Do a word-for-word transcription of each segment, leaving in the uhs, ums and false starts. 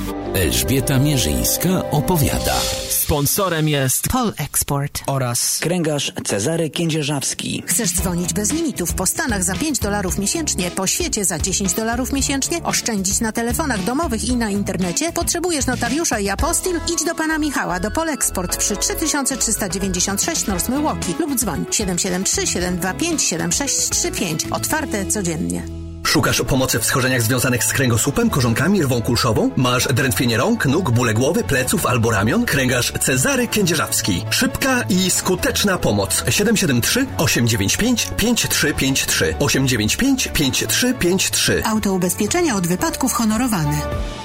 Elżbieta Mierzyńska opowiada. Sponsorem jest Polexport oraz kręgarz Cezary Kędzierzawski. Chcesz dzwonić bez limitów po Stanach za pięć dolarów miesięcznie, po świecie za dziesięć dolarów miesięcznie, oszczędzić na telefonach domowych i na internecie? Potrzebujesz notariusza i apostil? Idź do pana Michała, do Polexport przy trzy tysiące trzysta dziewięćdziesiąt sześć North Milwaukee lub dzwoń siedem siedem trzy, siedem dwa pięć, siedem sześć trzy pięć. Otwarte codziennie. Szukasz pomocy w schorzeniach związanych z kręgosłupem, korzonkami, rwą kulszową? Masz drętwienie rąk, nóg, bóle głowy, pleców albo ramion? Kręgarz Cezary Kędzierzawski. Szybka i skuteczna pomoc. siedem siedem trzy, osiem dziewięć pięć, pięć trzy pięć trzy. osiem dziewięć pięć, pięć trzy pięć trzy. Autoubezpieczenia od wypadków honorowane.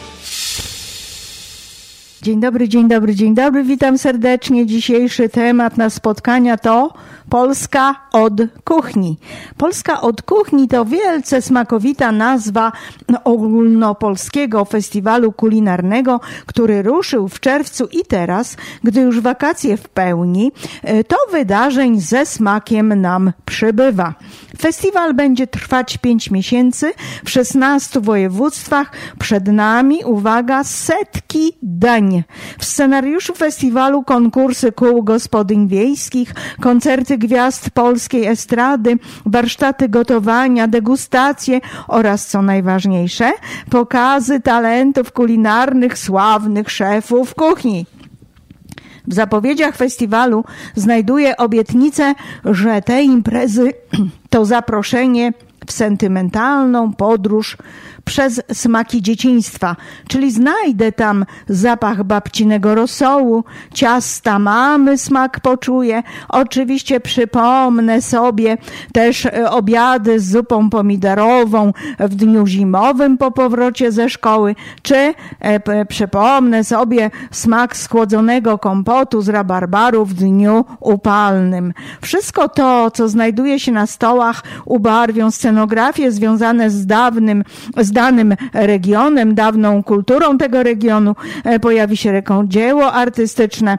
Dzień dobry, dzień dobry, dzień dobry. Witam serdecznie. Dzisiejszy temat na spotkania to Polska od kuchni. Polska od kuchni to wielce smakowita nazwa ogólnopolskiego festiwalu kulinarnego, który ruszył w czerwcu i teraz, gdy już wakacje w pełni, to wydarzeń ze smakiem nam przybywa. Festiwal będzie trwać pięć miesięcy w szesnastu województwach. Przed nami, uwaga, setki dań. W scenariuszu festiwalu konkursy kół gospodyń wiejskich, koncerty gwiazd polskiej estrady, warsztaty gotowania, degustacje oraz, co najważniejsze, pokazy talentów kulinarnych sławnych szefów kuchni. W zapowiedziach festiwalu znajduję obietnicę, że te imprezy to zaproszenie w sentymentalną podróż przez smaki dzieciństwa, czyli znajdę tam zapach babcinego rosołu, ciasta mamy smak poczuję, oczywiście przypomnę sobie też obiady z zupą pomidorową w dniu zimowym po powrocie ze szkoły, czy e, przypomnę sobie smak schłodzonego kompotu z rabarbaru w dniu upalnym. Wszystko to, co znajduje się na stołach, ubarwią scenografie związane z dawnym, z danym regionem, dawną kulturą tego regionu. Pojawi się rękodzieło artystyczne,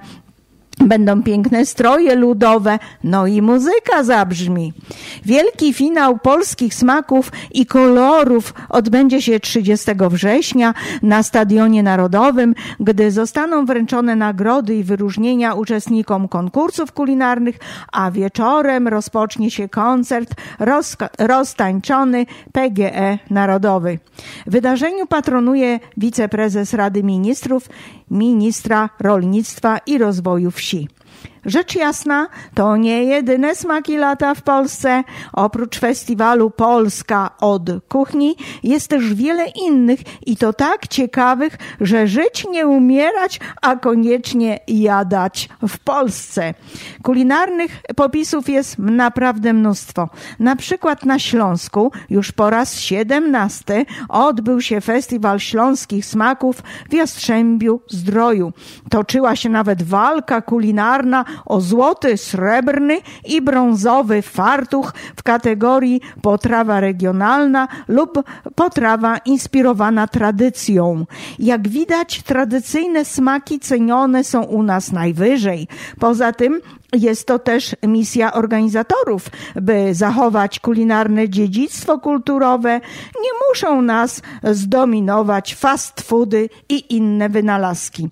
będą piękne stroje ludowe, no i muzyka zabrzmi. Wielki finał polskich smaków i kolorów odbędzie się trzydziestego września na Stadionie Narodowym, gdy zostaną wręczone nagrody i wyróżnienia uczestnikom konkursów kulinarnych, a wieczorem rozpocznie się koncert rozka- roztańczony P G E Narodowy. Wydarzeniu patronuje wiceprezes Rady Ministrów, ministra rolnictwa i rozwoju wsi. Rzecz jasna, to nie jedyne smaki lata w Polsce. Oprócz festiwalu Polska od kuchni jest też wiele innych i to tak ciekawych, że żyć nie umierać, a koniecznie jadać w Polsce. Kulinarnych popisów jest naprawdę mnóstwo. Na przykład na Śląsku już po raz siedemnasty odbył się Festiwal Śląskich Smaków w Jastrzębiu Zdroju. Toczyła się nawet walka kulinarna o złoty, srebrny i brązowy fartuch w kategorii potrawa regionalna lub potrawa inspirowana tradycją. Jak widać, tradycyjne smaki cenione są u nas najwyżej. Poza tym jest to też misja organizatorów, by zachować kulinarne dziedzictwo kulturowe. Nie muszą nas zdominować fast foody i inne wynalazki.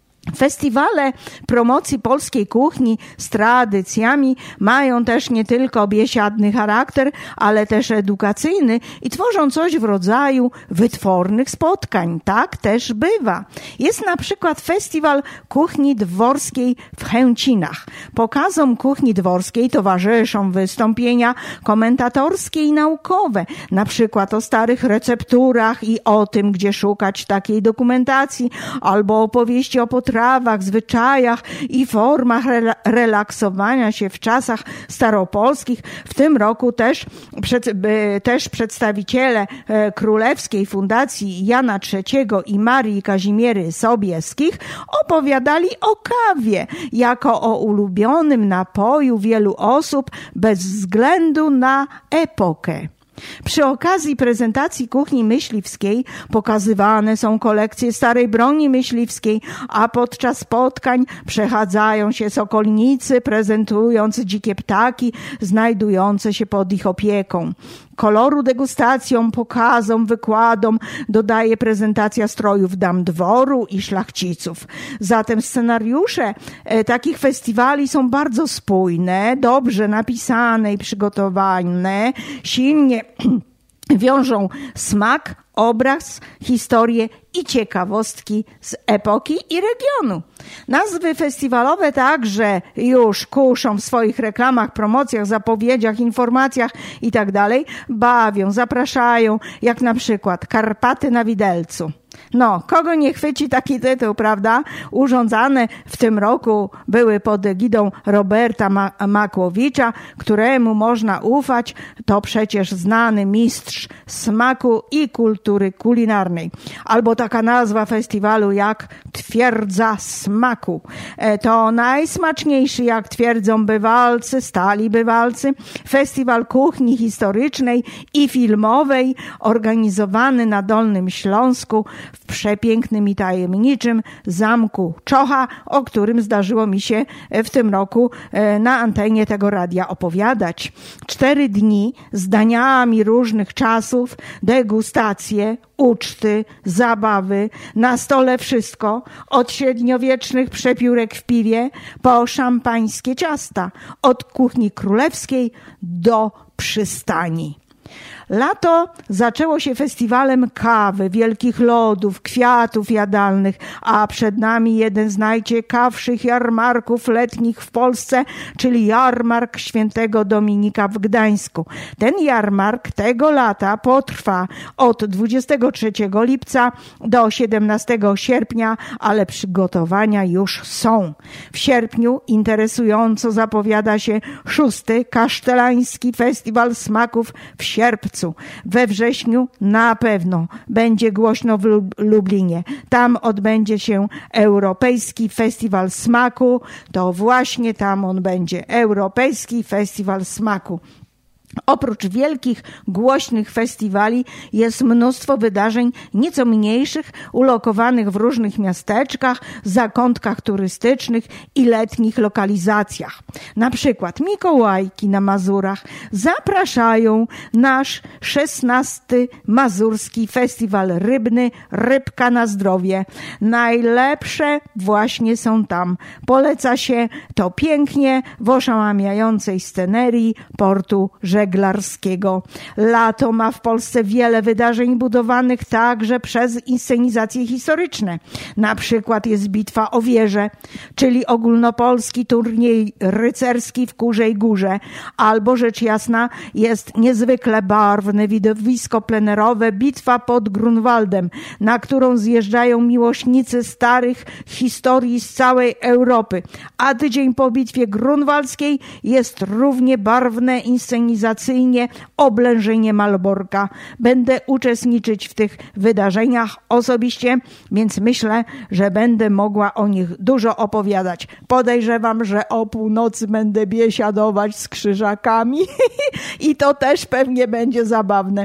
Festiwale promocji polskiej kuchni z tradycjami mają też nie tylko biesiadny charakter, ale też edukacyjny i tworzą coś w rodzaju wytwornych spotkań. Tak też bywa. Jest na przykład Festiwal Kuchni Dworskiej w Chęcinach. Pokazom kuchni dworskiej towarzyszą wystąpienia komentatorskie i naukowe, na przykład o starych recepturach i o tym, gdzie szukać takiej dokumentacji, albo opowieści o potrawach, zwyczajach i formach rela- relaksowania się w czasach staropolskich. W tym roku też, przed, by, też przedstawiciele e, Królewskiej Fundacji Jana trzeciego i Marii Kazimiery Sobieskich opowiadali o kawie jako o ulubionym napoju wielu osób bez względu na epokę. Przy okazji prezentacji kuchni myśliwskiej pokazywane są kolekcje starej broni myśliwskiej, a podczas spotkań przechadzają się sokolnicy, prezentując dzikie ptaki znajdujące się pod ich opieką. koloru degustacjom, pokazom, wykładom dodaje prezentacja strojów dam dworu i szlachciców. Zatem scenariusze e, takich festiwali są bardzo spójne, dobrze napisane i przygotowane, silnie wiążą smak, obraz, historię i ciekawostki z epoki i regionu. Nazwy festiwalowe także już kuszą w swoich reklamach, promocjach, zapowiedziach, informacjach i tak dalej. Bawią, zapraszają, jak na przykład Karpaty na Widelcu. No, kogo nie chwyci taki tytuł, prawda? Urządzane w tym roku były pod egidą Roberta Ma- Makłowicza, któremu można ufać. To przecież znany mistrz smaku i kultury kulinarnej. Albo taka nazwa festiwalu jak Twierdza Smaku. To najsmaczniejszy, jak twierdzą bywalcy, stali bywalcy, festiwal kuchni historycznej i filmowej organizowany na Dolnym Śląsku w przepięknym i tajemniczym Zamku Czocha, o którym zdarzyło mi się w tym roku na antenie tego radia opowiadać. Cztery dni z daniami różnych czasów, degustacje, uczty, zabawy, na stole wszystko, od średniowiecznych przepiórek w piwie po szampańskie ciasta, od kuchni królewskiej do przystani. Lato zaczęło się festiwalem kawy, wielkich lodów, kwiatów jadalnych, a przed nami jeden z najciekawszych jarmarków letnich w Polsce, czyli jarmark Świętego Dominika w Gdańsku. Ten jarmark tego lata potrwa od dwudziestego trzeciego lipca do siedemnastego sierpnia, ale przygotowania już są. W sierpniu interesująco zapowiada się szósty Kasztelański Festiwal Smaków w Sierpcu. We wrześniu na pewno będzie głośno w Lublinie. Tam odbędzie się Europejski Festiwal Smaku. To właśnie tam on będzie. Europejski Festiwal Smaku. Oprócz wielkich, głośnych festiwali jest mnóstwo wydarzeń nieco mniejszych, ulokowanych w różnych miasteczkach, zakątkach turystycznych i letnich lokalizacjach. Na przykład Mikołajki na Mazurach zapraszają nasz szesnasty Mazurski Festiwal Rybny Rybka na Zdrowie. Najlepsze właśnie są tam. Poleca się to pięknie w oszałamiającej scenerii portu żeglarskiego. Lato ma w Polsce wiele wydarzeń budowanych także przez inscenizacje historyczne. Na przykład jest Bitwa o Wieżę, czyli ogólnopolski turniej rycerski w Kurzej Górze, albo rzecz jasna jest niezwykle barwne widowisko plenerowe Bitwa pod Grunwaldem, na którą zjeżdżają miłośnicy starych historii z całej Europy. A tydzień po bitwie grunwaldzkiej jest równie barwne inscenizacyjnie oblężenie Malborka. Będę uczestniczyć w tych wydarzeniach osobiście, więc myślę, że będę mogła o nich dużo opowiadać. Podejrzewam, że o północy będę biesiadować z krzyżakami i to też pewnie będzie zabawne.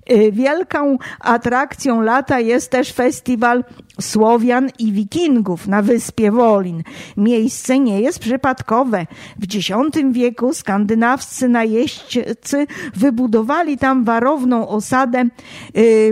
Wielką atrakcją lata jest też festiwal Słowian i Wikingów na wyspie Wolin. Miejsce nie jest przypadkowe. W dziesiątym wieku skandynawscy najeźdźcy wybudowali tam warowną osadę yy,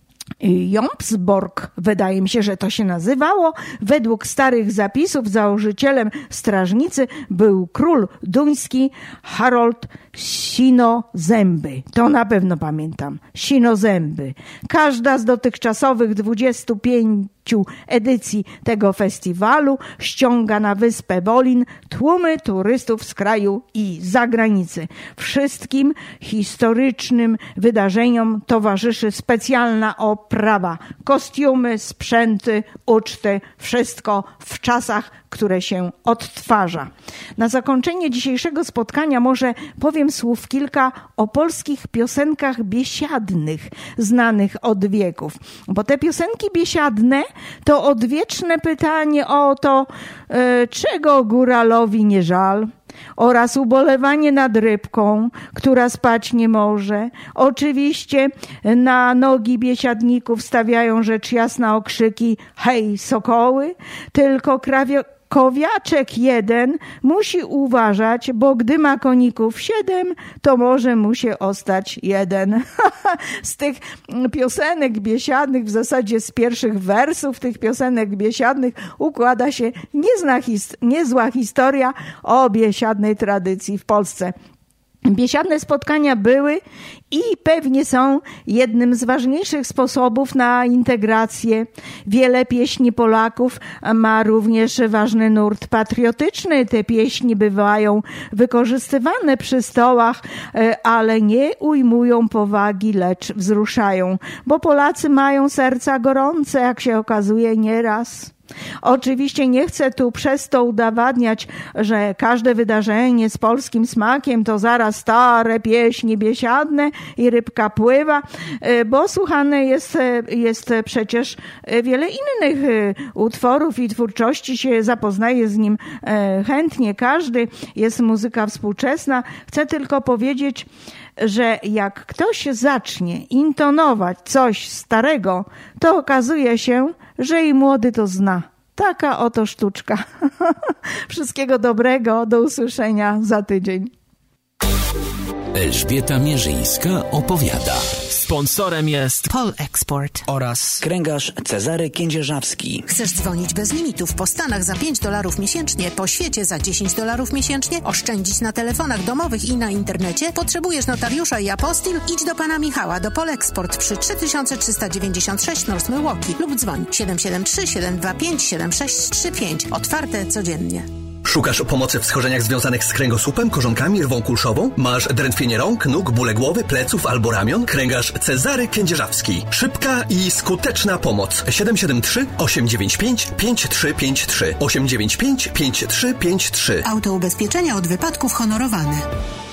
Jomsborg, wydaje mi się, że to się nazywało. Według starych zapisów założycielem strażnicy był król duński Harold Sinozęby. To na pewno pamiętam. Sinozęby. Każda z dotychczasowych dwudziestu pięciu edycji tego festiwalu ściąga na wyspę Wolin tłumy turystów z kraju i zagranicy. Wszystkim historycznym wydarzeniom towarzyszy specjalna oprawa. Kostiumy, sprzęty, uczty, wszystko w czasach, które się odtwarza. Na zakończenie dzisiejszego spotkania może powiem słów kilka o polskich piosenkach biesiadnych, znanych od wieków. Bo te piosenki biesiadne to odwieczne pytanie o to, e, czego góralowi nie żal, oraz ubolewanie nad rybką, która spać nie może. Oczywiście na nogi biesiadników stawiają rzecz jasna okrzyki hej sokoły, tylko krawio, kowiaczek jeden musi uważać, bo gdy ma koników siedem, to może mu się ostać jeden. Z tych piosenek biesiadnych, w zasadzie z pierwszych wersów tych piosenek biesiadnych układa się niezna his- niezła historia o biesiadnej tradycji w Polsce. Biesiadne spotkania były i pewnie są jednym z ważniejszych sposobów na integrację. Wiele pieśni Polaków ma również ważny nurt patriotyczny. Te pieśni bywają wykorzystywane przy stołach, ale nie ujmują powagi, lecz wzruszają, bo Polacy mają serca gorące, jak się okazuje nieraz. Oczywiście nie chcę tu przez to udowadniać, że każde wydarzenie z polskim smakiem to zaraz stare pieśni biesiadne i rybka pływa, bo słuchane jest, jest przecież wiele innych utworów i twórczości, się zapoznaje z nim chętnie każdy. Jest muzyka współczesna. Chcę tylko powiedzieć, że jak ktoś zacznie intonować coś starego, to okazuje się, że i młody to zna. Taka oto sztuczka. Wszystkiego dobrego, do usłyszenia za tydzień. Elżbieta Mierzyńska opowiada. Sponsorem jest Poleksport oraz kręgarz Cezary Kędzierzawski. Chcesz dzwonić bez limitów po Stanach za pięć dolarów miesięcznie, po świecie za dziesięć dolarów miesięcznie, oszczędzić na telefonach domowych i na internecie? Potrzebujesz notariusza i apostil? Idź do pana Michała, do Poleksport przy trzy tysiące trzysta dziewięćdziesiąt sześć North Milwaukee lub dzwoń siedem siedem trzy, siedem dwa pięć, siedem sześć trzy pięć. Otwarte codziennie. Szukasz pomocy w schorzeniach związanych z kręgosłupem, korzonkami, rwą kulszową? Masz drętwienie rąk, nóg, bóle głowy, pleców albo ramion? Kręgarz Cezary Kędzierzawski. Szybka i skuteczna pomoc. siedem siedem trzy, osiem dziewięć pięć, pięć trzy pięć trzy. osiem dziewięć pięć, pięć trzy pięć trzy. Autoubezpieczenia od wypadków honorowane.